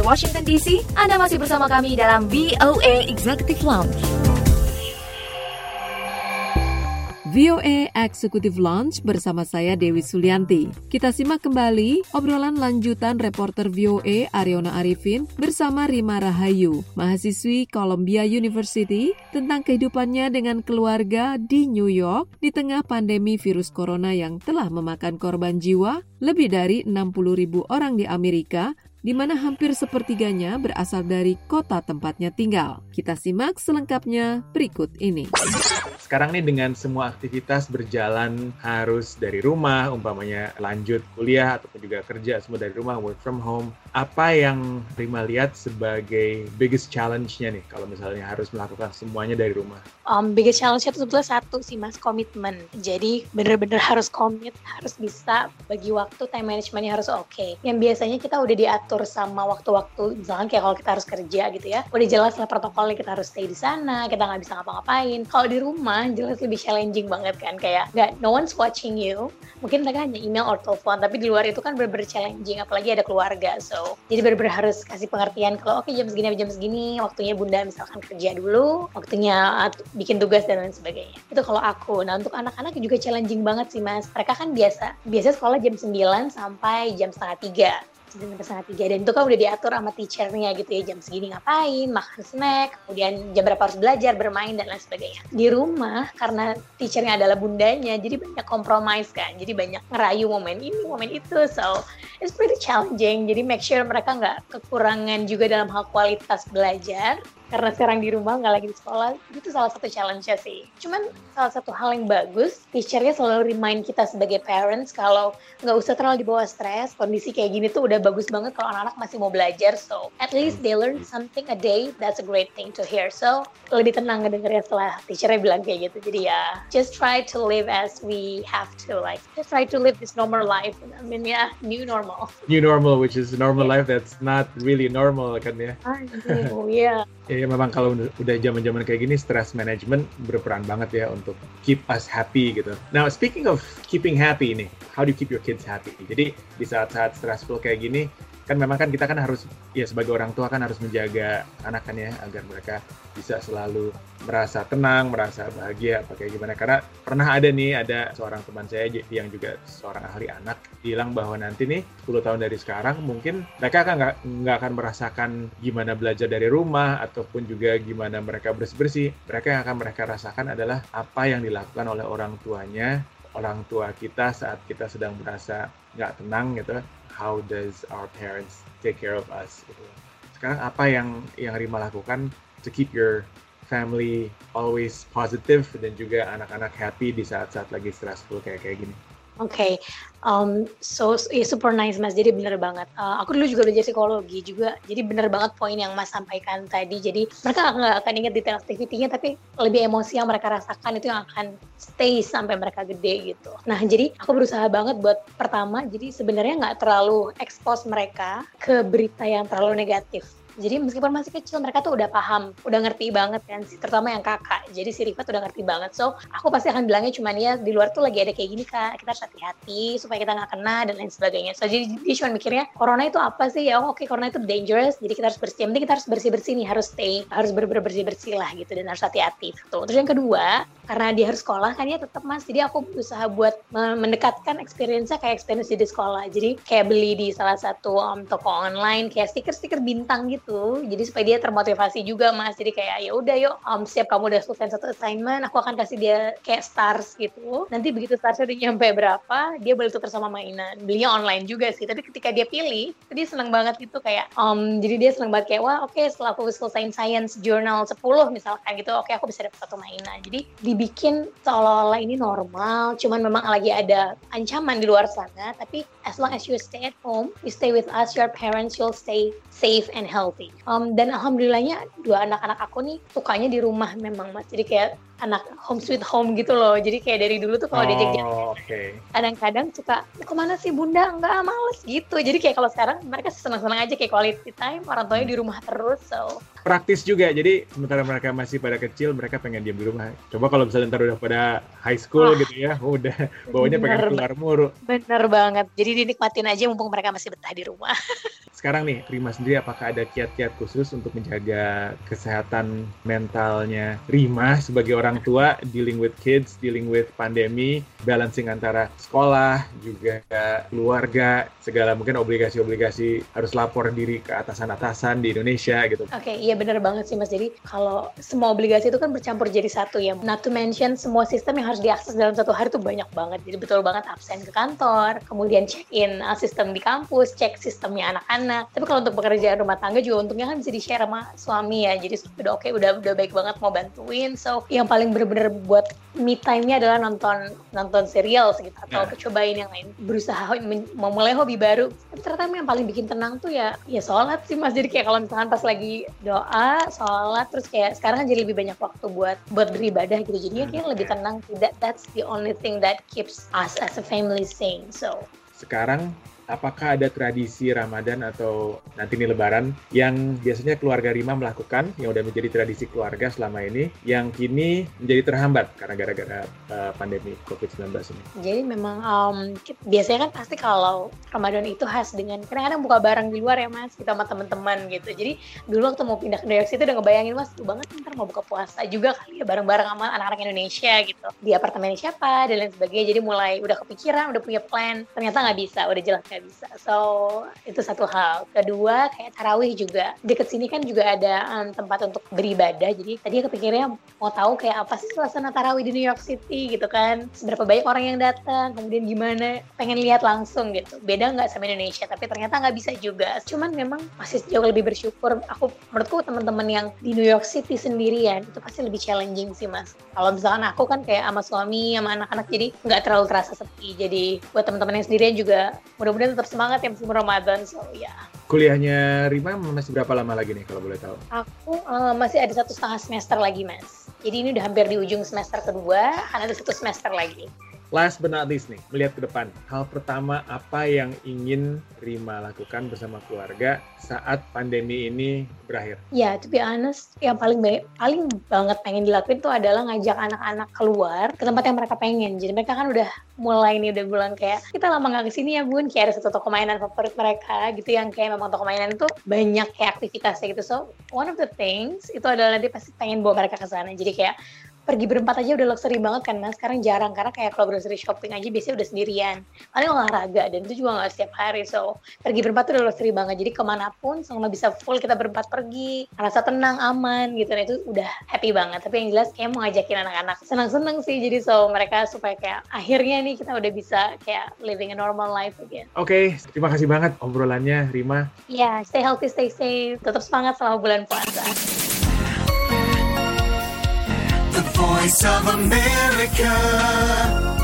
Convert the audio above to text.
Washington DC. Anda masih bersama kami dalam VOA Executive Lounge. VOA Executive Lounge bersama saya Dewi Sulianti. Kita simak kembali obrolan lanjutan reporter VOA Ariona Arifin bersama Rima Rahayu, mahasiswi Columbia University, tentang kehidupannya dengan keluarga di New York di tengah pandemi virus corona yang telah memakan korban jiwa lebih dari 60.000 orang di Amerika, di mana hampir sepertiganya berasal dari kota tempatnya tinggal. Kita simak selengkapnya berikut ini. Sekarang nih dengan semua aktivitas berjalan harus dari rumah, umpamanya lanjut kuliah ataupun juga kerja semua dari rumah, work from home. Apa yang Rima lihat sebagai biggest challenge-nya nih kalau misalnya harus melakukan semuanya dari rumah? Biggest challenge-nya itu sebetulnya satu sih Mas, komitmen. Jadi benar-benar harus komit, harus bisa bagi waktu, time management-nya harus oke. Yang biasanya kita udah diatur sama waktu-waktu, misalkan kayak kalau kita harus kerja gitu ya, udah jelas lah protokolnya, kita harus stay di sana, kita nggak bisa ngapa-ngapain. Kalau di rumah jelas lebih challenging banget kan, kayak no one's watching you. Mungkin mereka hanya email or telepon, tapi di luar itu kan benar-benar challenging, apalagi ada keluarga. So, jadi benar-benar harus kasih pengertian kalau oke, jam segini, waktunya bunda misalkan kerja dulu, waktunya bikin tugas dan lain sebagainya. Itu kalau aku. Nah, untuk anak-anak juga challenging banget sih Mas. Mereka kan biasa sekolah jam 9 sampai jam setengah 3. Dan itu kan udah diatur sama teachernya gitu ya, jam segini ngapain, makan snack, kemudian jam berapa harus belajar, bermain dan lain sebagainya. Di rumah karena teachernya adalah bundanya, jadi banyak compromise kan, jadi banyak ngerayu momen ini, momen itu, so it's pretty challenging. Jadi make sure mereka nggak kekurangan juga dalam hal kualitas belajar. Karena sekarang di rumah, nggak lagi di sekolah, itu salah satu challenge-nya sih. Cuman salah satu hal yang bagus, teacher-nya selalu remind kita sebagai parents kalau nggak usah terlalu dibawa stres, kondisi kayak gini tuh udah bagus banget kalau anak-anak masih mau belajar. So, at least they learn something a day, that's a great thing to hear. So, lebih tenang ngedengernya setelah teacher-nya bilang kayak gitu. Jadi ya, just try to live as we have to, like, just try to live this normal life. I mean, yeah, new normal. New normal, which is a normal life that's not really normal kan ya? Yeah. Ya memang kalau udah zaman-zaman kayak gini, stress management berperan banget ya untuk keep us happy gitu. Now, speaking of keeping happy nih, how do you keep your kids happy? Jadi di saat-saat stressful kayak gini, kan memang kan kita kan harus, ya sebagai orang tua kan harus menjaga anak kan ya, agar mereka bisa selalu merasa tenang, merasa bahagia, apa kayak gimana. Karena pernah ada seorang teman saya yang juga seorang ahli anak, bilang bahwa nanti nih 10 tahun dari sekarang mungkin mereka kan nggak akan merasakan gimana belajar dari rumah, ataupun juga gimana mereka bersih-bersih. Mereka yang akan mereka rasakan adalah apa yang dilakukan oleh orang tuanya, orang tua kita saat kita sedang merasa nggak tenang gitu. How does our parents take care of us? Gitu. Sekarang apa yang Rima lakukan to keep your family always positive dan juga anak-anak happy di saat-saat lagi stressful kayak gini? Okay, so super nice Mas. Jadi bener banget. Aku dulu juga belajar psikologi juga. Jadi bener banget poin yang Mas sampaikan tadi. Jadi mereka nggak akan ingat detail aktivitinya, tapi lebih emosi yang mereka rasakan itu yang akan stay sampai mereka gede gitu. Nah, jadi aku berusaha banget buat pertama. Jadi sebenarnya nggak terlalu expose mereka ke berita yang terlalu negatif. Jadi meskipun masih kecil, mereka tuh udah paham, udah ngerti banget kan, terutama yang kakak. Jadi si Rifat udah ngerti banget. So, aku pasti akan bilangnya cuman ya di luar tuh lagi ada kayak gini kak, kita harus hati-hati supaya kita nggak kena dan lain sebagainya. So, jadi dia cuma mikirnya, corona itu apa sih? Ya oke, corona itu dangerous, jadi kita harus bersih. Yang penting kita harus bersih-bersih nih, harus bersih-bersih lah gitu, dan harus hati-hati. Tuh. Terus yang kedua, karena dia harus sekolah kan ya tetap Mas, jadi aku berusaha buat mendekatkan experience-nya kayak experience di sekolah. Jadi kayak beli di salah satu toko online, kayak stiker-stiker bintang gitu. Jadi supaya dia termotivasi juga Mas. Jadi kayak ya udah yuk, setiap kamu udah selesai satu assignment, aku akan kasih dia kayak stars gitu. Nanti begitu starsnya udah nyampe berapa, dia boleh tukar sama mainan. Belinya online juga sih, tapi ketika dia pilih, dia seneng banget gitu kayak jadi dia seneng banget kayak wah oke, setelah aku selesaiin science journal 10 misalkan gitu, oke aku bisa dapat satu mainan. Jadi dibikin seolah-olah ini normal, cuman memang lagi ada ancaman di luar sana, tapi as long as you stay at home, you stay with us, your parents will stay safe and healthy. Dan alhamdulillahnya dua anak-anak aku nih sukanya di rumah memang Mas. Jadi kayak anak home sweet home gitu loh. Jadi kayak dari dulu tuh kalau diajak jalan, kadang-kadang suka, kemana sih bunda? Enggak, males gitu. Jadi kayak kalau sekarang mereka senang-senang aja kayak quality time, orang tuanya di rumah terus. So praktis juga, jadi sementara mereka masih pada kecil, mereka pengen diam di rumah. Coba kalau misalnya ntar udah pada high school gitu ya, udah bawanya pengen keluar mulu. Bener banget, jadi dinikmatin aja mumpung mereka masih betah di rumah. sekarang nih, Rima sendiri apakah ada kiat-kiat khusus untuk menjaga kesehatan mentalnya Rima sebagai orang tua, dealing with kids, dealing with pandemi, balancing antara sekolah, juga keluarga, segala mungkin obligasi-obligasi harus lapor diri ke atasan-atasan di Indonesia gitu. Oke, iya benar banget sih Mas. Jadi kalau semua obligasi itu kan bercampur jadi satu ya. Not to mention semua sistem yang harus diakses dalam satu hari itu banyak banget. Jadi betul banget absen ke kantor, kemudian check-in sistem di kampus, cek sistemnya anak-anak. Tapi kalau untuk pekerjaan rumah tangga juga untungnya kan bisa di-share sama suami ya. Jadi udah oke, udah baik banget mau bantuin. So yang paling bener-bener buat me time-nya adalah nonton serial gitu, atau cobain yang lain. Berusaha memulai hobi baru. Tapi ternyata yang paling bikin tenang tuh ya sholat sih Mas. Jadi kayak kalau misalkan pas lagi doa, sholat, terus kayak sekarang kan jadi lebih banyak waktu buat beribadah gitu. Jadinya kayak lebih tenang. That's the only thing that keeps us as a family sane. So sekarang apakah ada tradisi Ramadan atau nanti ini Lebaran yang biasanya keluarga Rima melakukan, yang udah menjadi tradisi keluarga selama ini, yang kini menjadi terhambat karena gara-gara pandemi COVID-19 ini? Jadi memang biasanya kan pasti kalau Ramadan itu khas dengan kadang-kadang buka bareng di luar ya Mas, kita sama teman-teman gitu. Jadi dulu waktu mau pindah ke New York City udah ngebayangin Mas, tuh banget ntar mau buka puasa juga kali ya bareng-bareng sama anak-anak Indonesia gitu. Di apartemen siapa dan lain sebagainya. Jadi mulai udah kepikiran, udah punya plan. Ternyata nggak bisa, udah jelas nggak bisa. So itu satu hal. Kedua kayak tarawih juga. Deket sini kan juga ada tempat untuk beribadah. Jadi tadi kepikirannya mau tahu kayak apa sih suasana tarawih di New York City gitu kan. Seberapa banyak orang yang datang, kemudian gimana, pengen lihat langsung gitu. Beda nggak sama Indonesia, tapi ternyata nggak bisa juga. Cuman memang masih jauh lebih bersyukur. Menurutku teman-teman yang di New York City sendirian itu pasti lebih challenging sih Mas. Kalau misalkan aku kan kayak sama suami, sama anak-anak, jadi nggak terlalu terasa sepi. Jadi buat teman-teman yang sendirian juga mudah-mudahan tetap semangat ya musim Ramadan. So ya. Kuliahnya Rima masih berapa lama lagi nih kalau boleh tahu? Aku masih ada 1,5 semester lagi Mas. Jadi ini udah hampir di ujung semester kedua, kan ada 1 semester lagi. Last but not least nih, melihat ke depan, hal pertama apa yang ingin Rima lakukan bersama keluarga saat pandemi ini berakhir? Ya, to be honest, yang paling banget pengen dilakuin tuh adalah ngajak anak-anak keluar ke tempat yang mereka pengen. Jadi mereka kan udah mulai nih, udah bilang kayak, kita lama nggak kesini ya bun, kayak ada satu toko mainan favorit mereka gitu, yang kayak memang toko mainan itu banyak kayak aktivitasnya gitu. So, one of the things itu adalah dia pasti pengen bawa mereka ke sana. Jadi kayak pergi berempat aja udah luxury banget kan Mas. Sekarang jarang, karena kayak kalau grocery shopping aja biasanya udah sendirian. Paling olahraga, dan itu juga gak setiap hari. So, pergi berempat tuh udah luxury banget. Jadi kemanapun selama bisa full kita berempat pergi, rasa tenang, aman gitu. Nah itu udah happy banget. Tapi yang jelas kayak mau ngajakin anak-anak senang-senang sih. Jadi so mereka supaya kayak akhirnya nih kita udah bisa kayak living a normal life again. Oke, terima kasih banget obrolannya Rima. Ya, stay healthy, stay safe. Tetap semangat selama bulan puasa. The Voice of America.